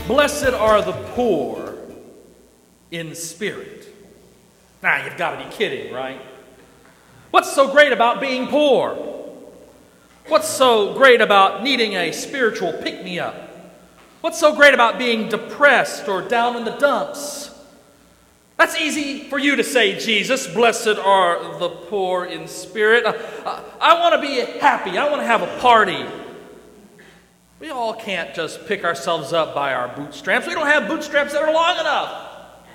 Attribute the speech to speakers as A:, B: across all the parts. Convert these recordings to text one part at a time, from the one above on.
A: Blessed are the poor in spirit. Now, you've got to be kidding, right? What's so great about being poor? What's so great about needing a spiritual pick-me-up? What's so great about being depressed or down in the dumps? That's easy for you to say, Jesus. Blessed are the poor in spirit. I want to be happy. I want to have a party. We all can't just pick ourselves up by our bootstraps. We don't have bootstraps that are long enough.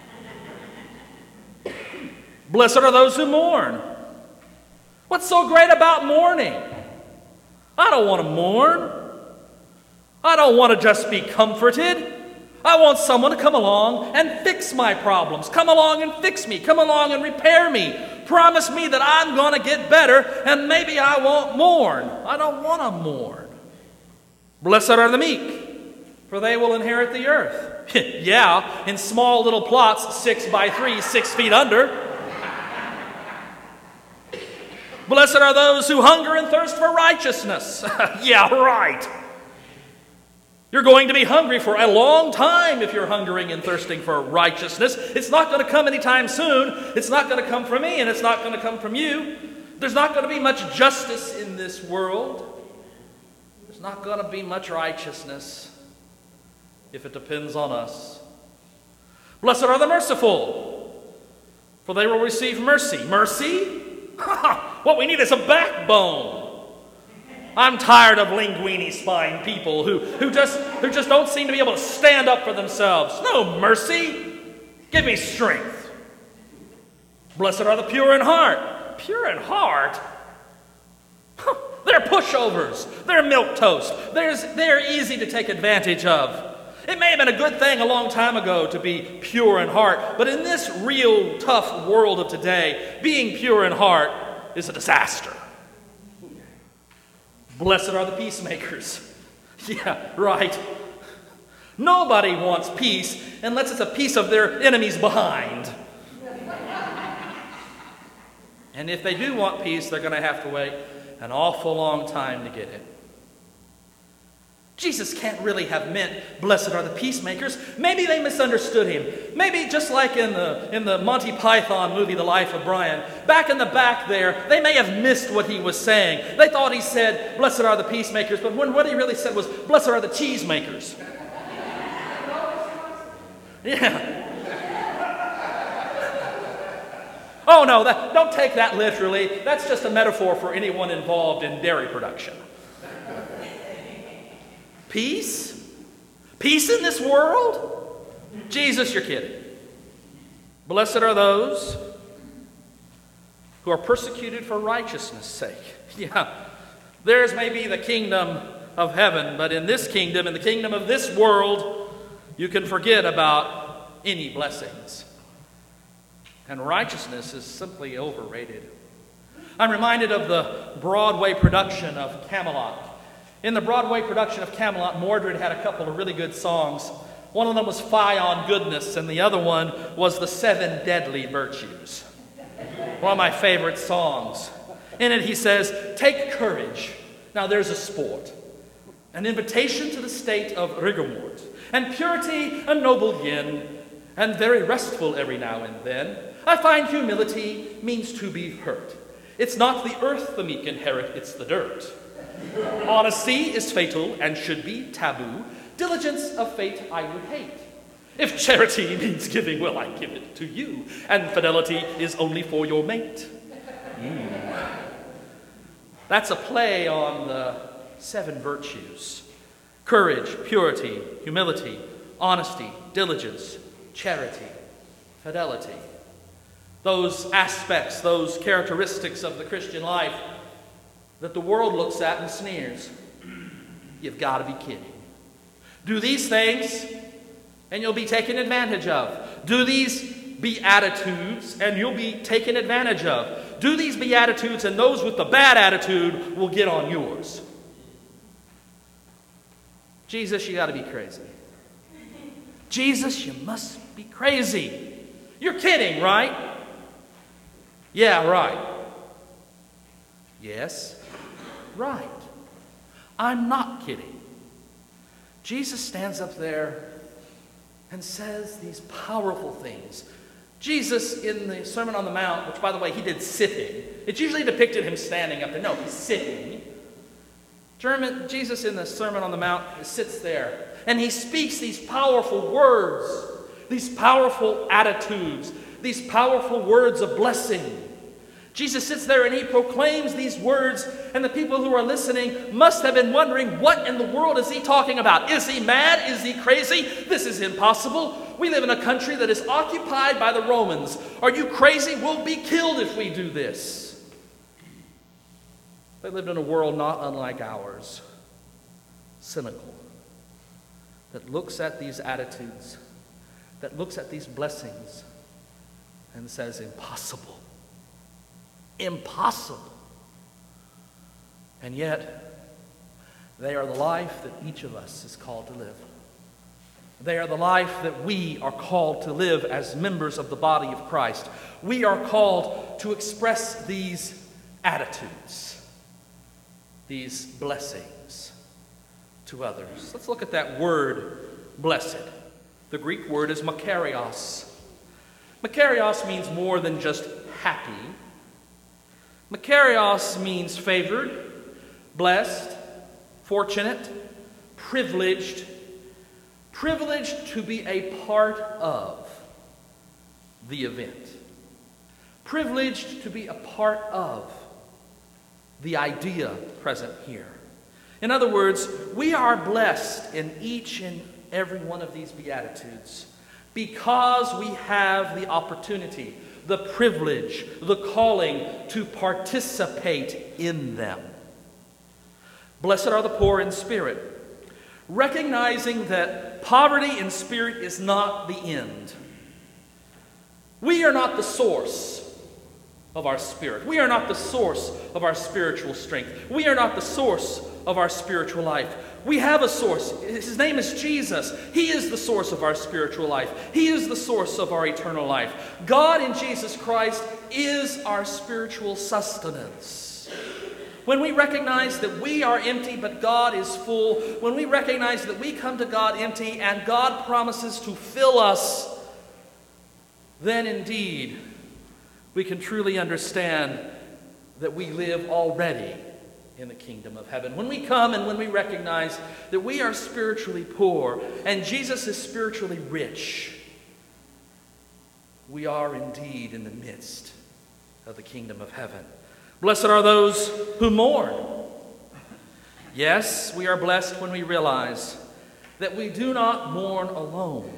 A: Blessed are those who mourn. What's so great about mourning? I don't want to mourn. I don't want to just be comforted. I want someone to come along and fix my problems. Come along and fix me. Come along and repair me. Promise me that I'm going to get better, and maybe I won't mourn. I don't want to mourn. Blessed are the meek, for they will inherit the earth. Yeah, in small little plots, 6 by 3, 6 feet under. Blessed are those who hunger and thirst for righteousness. Yeah, right. You're going to be hungry for a long time if you're hungering and thirsting for righteousness. It's not going to come anytime soon. It's not going to come from me, and it's not going to come from you. There's not going to be much justice in this world. There's not going to be much righteousness if it depends on us. Blessed are the merciful, for they will receive mercy. Mercy? What we need is a backbone. I'm tired of linguini spine people who just don't seem to be able to stand up for themselves. No mercy. Give me strength. Blessed are the pure in heart. Pure in heart? They're pushovers. They're milquetoast. They're easy to take advantage of. It may have been a good thing a long time ago to be pure in heart, but in this real tough world of today, being pure in heart is a disaster. Blessed are the peacemakers. Yeah, right. Nobody wants peace unless it's a piece of their enemy's behind. And if they do want peace, they're going to have to wait an awful long time to get it. Jesus can't really have meant, blessed are the peacemakers. Maybe they misunderstood him. Maybe just like in the Monty Python movie, The Life of Brian, back in the back there, they may have missed what he was saying. They thought he said, blessed are the peacemakers, but what he really said was, blessed are the cheesemakers. Yeah. Oh no, don't take that literally. That's just a metaphor for anyone involved in dairy production. Peace? Peace in this world? Jesus, you're kidding. Blessed are those who are persecuted for righteousness' sake. Yeah, theirs may be the kingdom of heaven, but in this kingdom, in the kingdom of this world, you can forget about any blessings. And righteousness is simply overrated. I'm reminded of the Broadway production of Camelot. In the Broadway production of Camelot, Mordred had a couple of really good songs. One of them was Fie on Goodness, and the other one was The Seven Deadly Virtues. One of my favorite songs. In it he says, take courage. Now there's a sport. An invitation to the state of rigormort. And purity a noble yin. And very restful every now and then. I find humility means to be hurt. It's not the earth the meek inherit, it's the dirt. Honesty is fatal and should be taboo. Diligence of fate I would hate. If charity means giving, well, I give it to you. And fidelity is only for your mate. That's a play on the 7 virtues. Courage, purity, humility, honesty, diligence, charity, fidelity. Those aspects, those characteristics of the Christian life that the world looks at and sneers. You've got to be kidding. Do these things and you'll be taken advantage of. Do these beatitudes and you'll be taken advantage of. Do these beatitudes and those with the bad attitude will get on yours. Jesus, you got to be crazy. Jesus, you must be crazy. You're kidding, right? Yeah, right. Yes. Right. I'm not kidding. Jesus stands up there and says these powerful things. Jesus in the Sermon on the Mount, which by the way he did sitting. It's usually depicted him standing up there. No, he's sitting. Jesus in the Sermon on the Mount sits there and he speaks these powerful words, these powerful attitudes, these powerful words of blessing. Jesus sits there and he proclaims these words, and the people who are listening must have been wondering, what in the world is he talking about? Is he mad? Is he crazy? This is impossible. We live in a country that is occupied by the Romans. Are you crazy? We'll be killed if we do this. They lived in a world not unlike ours, cynical, that looks at these attitudes, that looks at these blessings and says, impossible. Impossible. And yet, they are the life that each of us is called to live. They are the life that we are called to live as members of the body of Christ. We are called to express these attitudes, these blessings to others. Let's look at that word, blessed. The Greek word is makarios. Makarios means more than just happy. Makarios means favored, blessed, fortunate, privileged. Privileged to be a part of the event. Privileged to be a part of the idea present here. In other words, we are blessed in each and every one of these Beatitudes because we have the opportunity, the privilege, the calling to participate in them. Blessed are the poor in spirit, recognizing that poverty in spirit is not the end. We are not the source of our spirit. We are not the source of our spiritual strength. We are not the source of our spiritual life. We have a source. His name is Jesus. He is the source of our spiritual life. He is the source of our eternal life. God in Jesus Christ is our spiritual sustenance. When we recognize that we are empty but God is full, when we recognize that we come to God empty and God promises to fill us, then indeed we can truly understand that we live already in the kingdom of heaven. When we come and when we recognize that we are spiritually poor and Jesus is spiritually rich, we are indeed in the midst of the kingdom of heaven. Blessed are those who mourn. Yes, we are blessed when we realize that we do not mourn alone.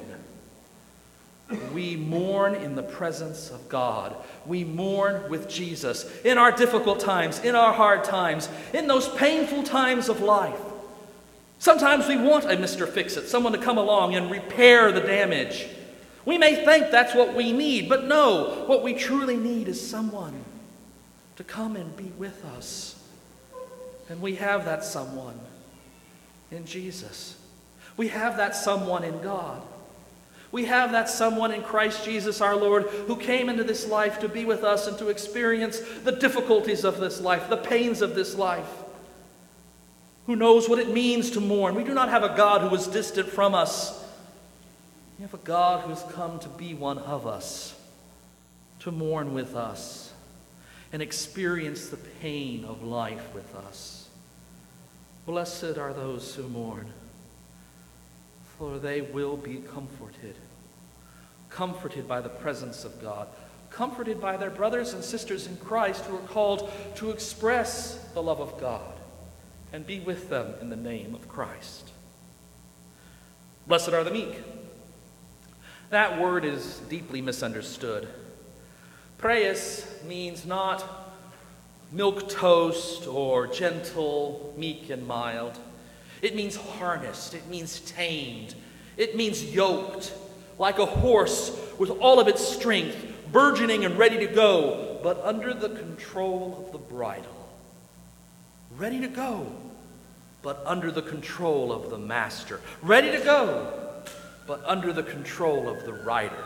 A: We mourn in the presence of God. We mourn with Jesus in our difficult times, in our hard times, in those painful times of life. Sometimes we want a Mr. Fix-It, someone to come along and repair the damage. We may think that's what we need, but no, what we truly need is someone to come and be with us. And we have that someone in Jesus. We have that someone in God. We have that someone in Christ Jesus our Lord who came into this life to be with us and to experience the difficulties of this life, the pains of this life, who knows what it means to mourn. We do not have a God who is distant from us. We have a God who has come to be one of us, to mourn with us and experience the pain of life with us. Blessed are those who mourn, for they will be comforted. Comforted by the presence of God. Comforted by their brothers and sisters in Christ who are called to express the love of God and be with them in the name of Christ. Blessed are the meek. That word is deeply misunderstood. Praise means not milk toast or gentle, meek, and mild. It means harnessed. It means tamed. It means yoked, like a horse with all of its strength, burgeoning and ready to go, but under the control of the bridle. Ready to go, but under the control of the master. Ready to go, but under the control of the rider.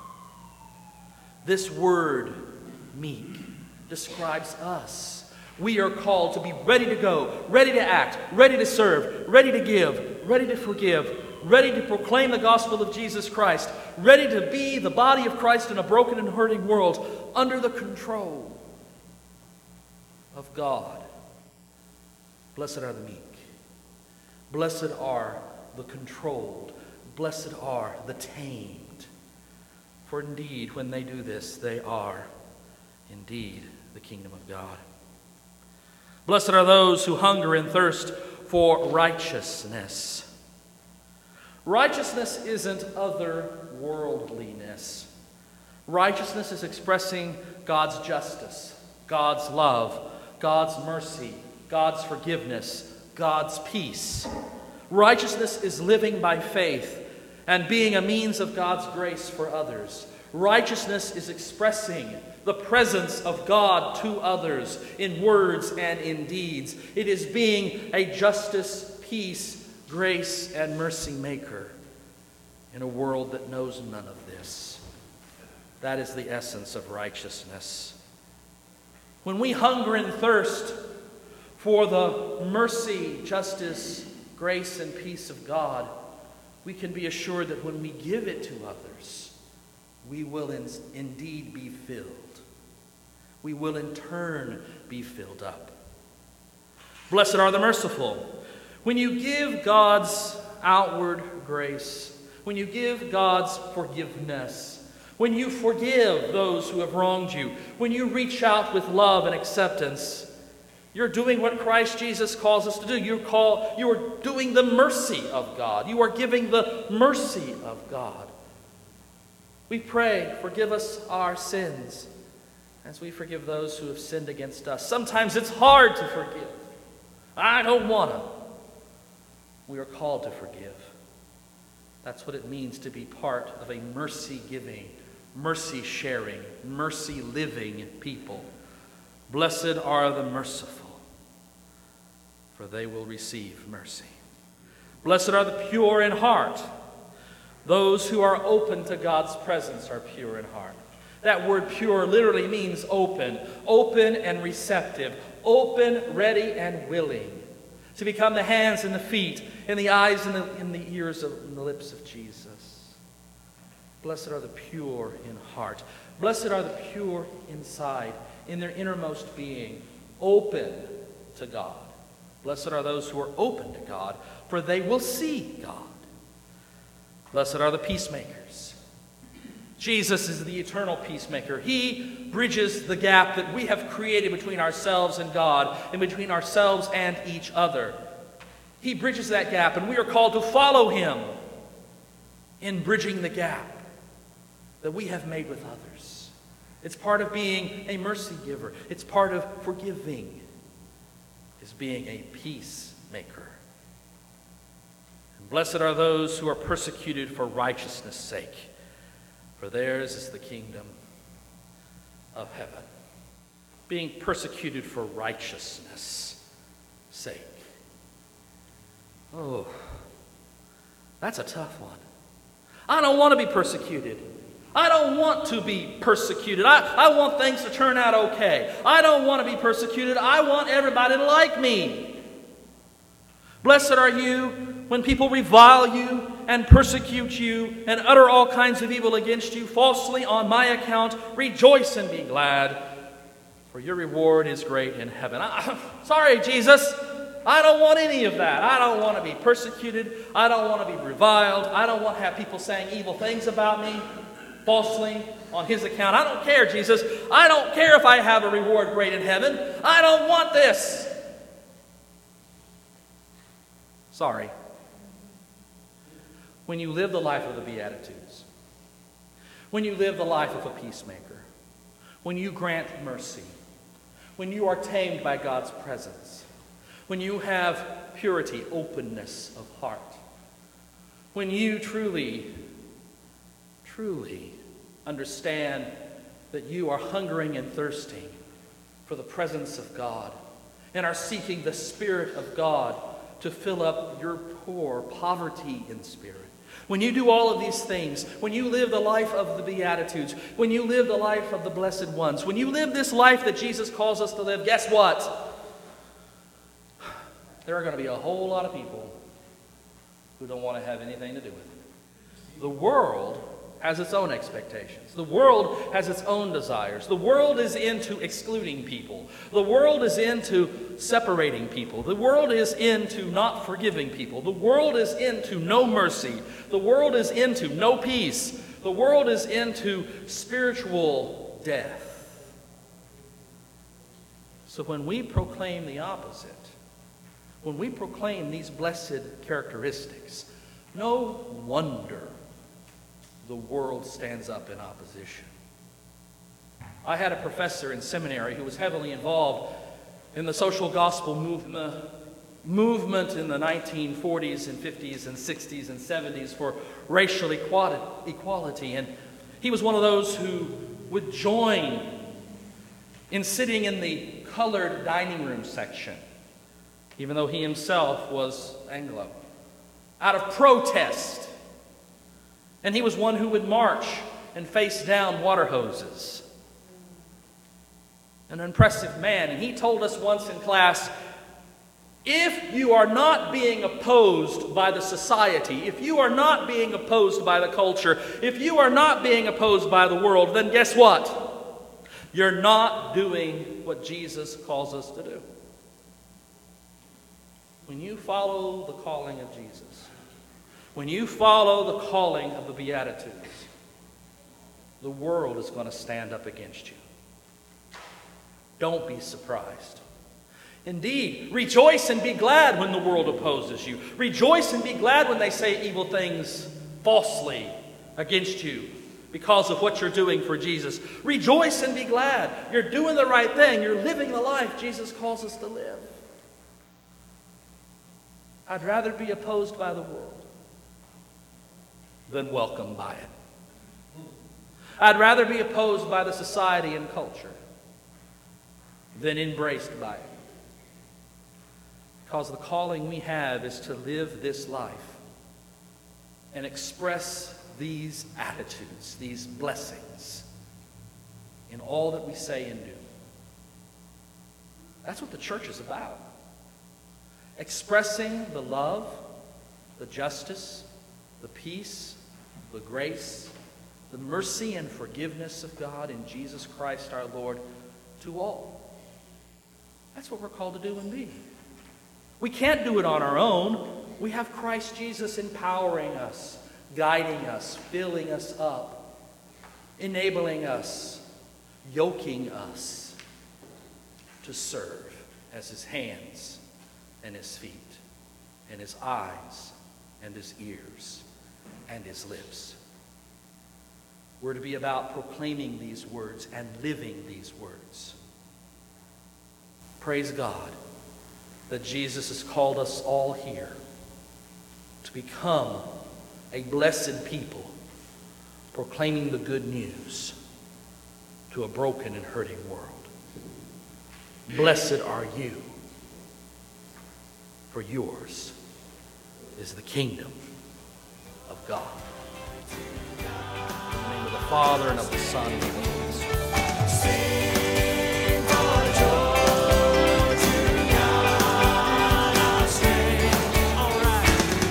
A: This word, meek, describes us. We are called to be ready to go, ready to act, ready to serve, ready to give, ready to forgive, ready to proclaim the gospel of Jesus Christ, ready to be the body of Christ in a broken and hurting world under the control of God. Blessed are the meek. Blessed are the controlled. Blessed are the tamed. For indeed, when they do this, they are indeed the kingdom of God. Blessed are those who hunger and thirst for righteousness. Righteousness isn't otherworldliness. Righteousness is expressing God's justice, God's love, God's mercy, God's forgiveness, God's peace. Righteousness is living by faith and being a means of God's grace for others. Righteousness is expressing the presence of God to others in words and in deeds. It is being a justice, peace, grace, and mercy maker in a world that knows none of this. That is the essence of righteousness. When we hunger and thirst for the mercy, justice, grace, and peace of God, we can be assured that when we give it to others, we will indeed be filled. We will in turn be filled up. Blessed are the merciful. When you give God's outward grace, when you give God's forgiveness, when you forgive those who have wronged you, when you reach out with love and acceptance, you're doing what Christ Jesus calls us to do. You are doing the mercy of God. You are giving the mercy of God. We pray, forgive us our sins as we forgive those who have sinned against us. Sometimes it's hard to forgive. I don't want to. We are called to forgive. That's what it means to be part of a mercy-giving, mercy-sharing, mercy-living people. Blessed are the merciful, for they will receive mercy. Blessed are the pure in heart. Those who are open to God's presence are pure in heart. That word pure literally means open. Open and receptive. Open, ready, and willing. To become the hands and the feet and the eyes and the ears and the lips of Jesus. Blessed are the pure in heart. Blessed are the pure inside, in their innermost being, open to God. Blessed are those who are open to God, for they will see God. Blessed are the peacemakers. Jesus is the eternal peacemaker. He bridges the gap that we have created between ourselves and God and between ourselves and each other. He bridges that gap, and we are called to follow him in bridging the gap that we have made with others. It's part of being a mercy giver. It's part of forgiving, is being a peacemaker. And blessed are those who are persecuted for righteousness' sake, for theirs is the kingdom of heaven. Being persecuted for righteousness' sake. Oh, that's a tough one. I don't want to be persecuted. I don't want to be persecuted. I want things to turn out okay. I don't want to be persecuted. I want everybody to like me. Blessed are you when people revile you and persecute you and utter all kinds of evil against you falsely on my account. Rejoice and be glad, for your reward is great in heaven. Sorry, Jesus. I don't want any of that. I don't want to be persecuted. I don't want to be reviled. I don't want to have people saying evil things about me falsely on his account. I don't care, Jesus. I don't care if I have a reward great in heaven. I don't want this. Sorry. When you live the life of the Beatitudes, when you live the life of a peacemaker, when you grant mercy, when you are tamed by God's presence, when you have purity, openness of heart, when you truly understand that you are hungering and thirsting for the presence of God and are seeking the Spirit of God to fill up your poor poverty in spirit. When you do all of these things, when you live the life of the Beatitudes, when you live the life of the blessed ones, when you live this life that Jesus calls us to live, guess what? There are going to be a whole lot of people who don't want to have anything to do with it. The world has its own expectations. The world has its own desires. The world is into excluding people. The world is into separating people. The world is into not forgiving people. The world is into no mercy. The world is into no peace. The world is into spiritual death. So when we proclaim the opposite, when we proclaim these blessed characteristics, no wonder the world stands up in opposition. I had a professor in seminary who was heavily involved in the social gospel movement in the 1940s and 50s and 60s and 70s for racial equality. And he was one of those who would join in sitting in the colored dining room section, even though he himself was Anglo, out of protest. And he was one who would march and face down water hoses. An impressive man. And he told us once in class, if you are not being opposed by the society, if you are not being opposed by the culture, if you are not being opposed by the world, then guess what? You're not doing what Jesus calls us to do. When you follow the calling of Jesus, when you follow the calling of the Beatitudes, the world is going to stand up against you. Don't be surprised. Indeed, rejoice and be glad when the world opposes you. Rejoice and be glad when they say evil things falsely against you because of what you're doing for Jesus. Rejoice and be glad. You're doing the right thing. You're living the life Jesus calls us to live. I'd rather be opposed by the world than welcomed by it. I'd rather be opposed by the society and culture than embraced by it. Because the calling we have is to live this life and express these attitudes, these blessings, in all that we say and do. That's what the church is about. Expressing the love, the justice, the peace, the grace, the mercy and forgiveness of God in Jesus Christ our Lord to all. That's what we're called to do and be. We can't do it on our own. We have Christ Jesus empowering us, guiding us, filling us up, enabling us, yoking us to serve as His hands and His feet and His eyes and His ears and His lips. We're to be about proclaiming these words and living these words. Praise God that Jesus has called us all here to become a blessed people, proclaiming the good news to a broken and hurting world. Blessed are you, for yours is the kingdom of God. In the name of the Father, and of the Son, and of the Holy Spirit. Sing for joy to God our strength. All right.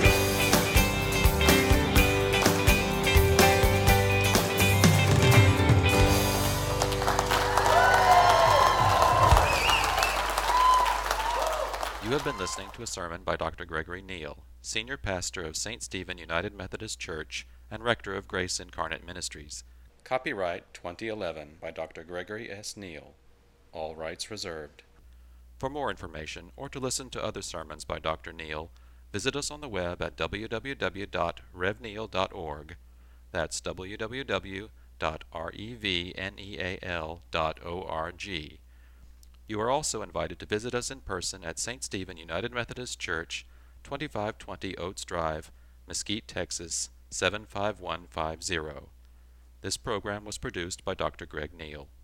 B: You have been listening to a sermon by Dr. Gregory Neal, Senior Pastor of St. Stephen United Methodist Church and Rector of Grace Incarnate Ministries. Copyright 2011 by Dr. Gregory S. Neal. All rights reserved. For more information or to listen to other sermons by Dr. Neal, visit us on the web at www.revneal.org. That's www.revneal.org. You are also invited to visit us in person at St. Stephen United Methodist Church, 2520 Oates Drive, Mesquite, Texas, 75150. This program was produced by Dr. Greg Neal.